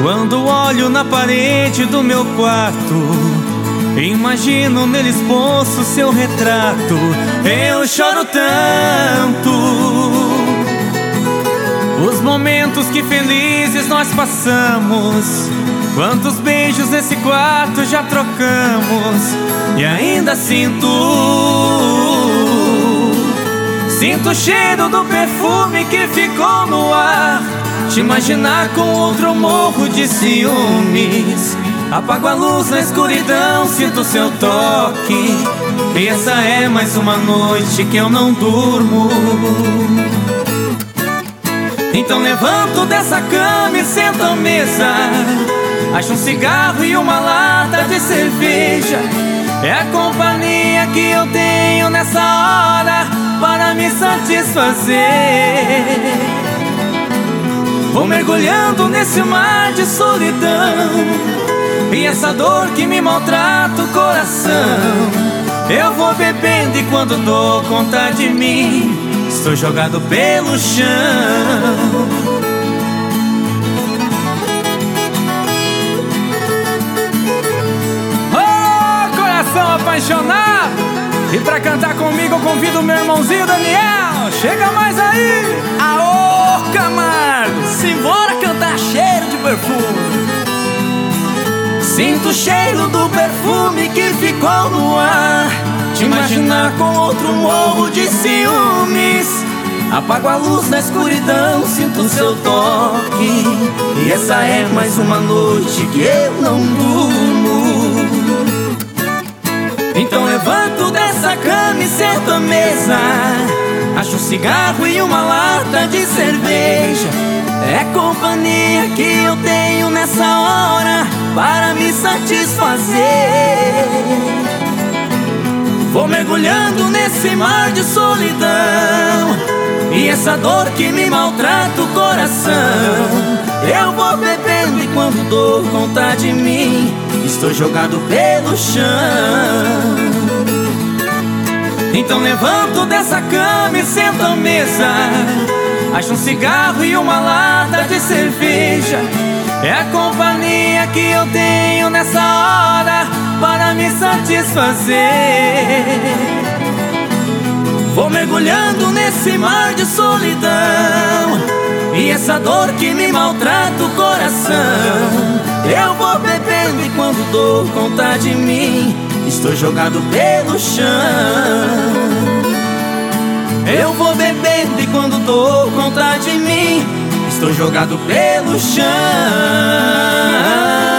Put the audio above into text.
Quando olho na parede do meu quarto, imagino nele exposto seu retrato. Eu choro tanto os momentos que felizes nós passamos. Quantos beijos nesse quarto já trocamos. E ainda sinto o cheiro do perfume que ficou no ar. Te imaginar com outro eu morro de ciúmes. Apago a luz na escuridão, sinto seu toque. E essa é mais uma noite que eu não durmo. Então levanto dessa cama e sento à mesa. Acho um cigarro e uma lata de cerveja. É a companhia que eu tenho nessa hora para me satisfazer. Vou mergulhando nesse mar de solidão, e essa dor que me maltrata o coração. Eu vou bebendo e quando dou conta de mim, estou jogado pelo chão. Oh, coração apaixonado! E pra cantar comigo eu convido meu irmãozinho Daniel. Chega mais aí! Aô, Camargo! Simbora cantar cheiro de perfume. Sinto o cheiro do perfume que ficou no ar. Te imaginar com outro morro de ciúmes. Apago a luz na escuridão, sinto seu toque. E essa é mais uma noite que eu não durmo. Então levanto dessa cama e sento à mesa. Acho um cigarro e uma lata de cerveja. É companhia que eu tenho nessa hora para me satisfazer. Vou mergulhando nesse mar de solidão, e essa dor que me maltrata o coração. Eu vou bebendo e quando dou conta de mim, estou jogado pelo chão. Então levanto dessa cama e sento à mesa. Acho um cigarro e uma lata de cerveja. É a companhia que eu tenho nessa hora para me satisfazer. Vou mergulhando nesse mar de solidão, e essa dor que me maltrata o coração. Eu vou bebendo e quando dou conta de mim, estou jogado pelo chão. Eu vou bebendo e quando dou conta de mim, estou jogado pelo chão.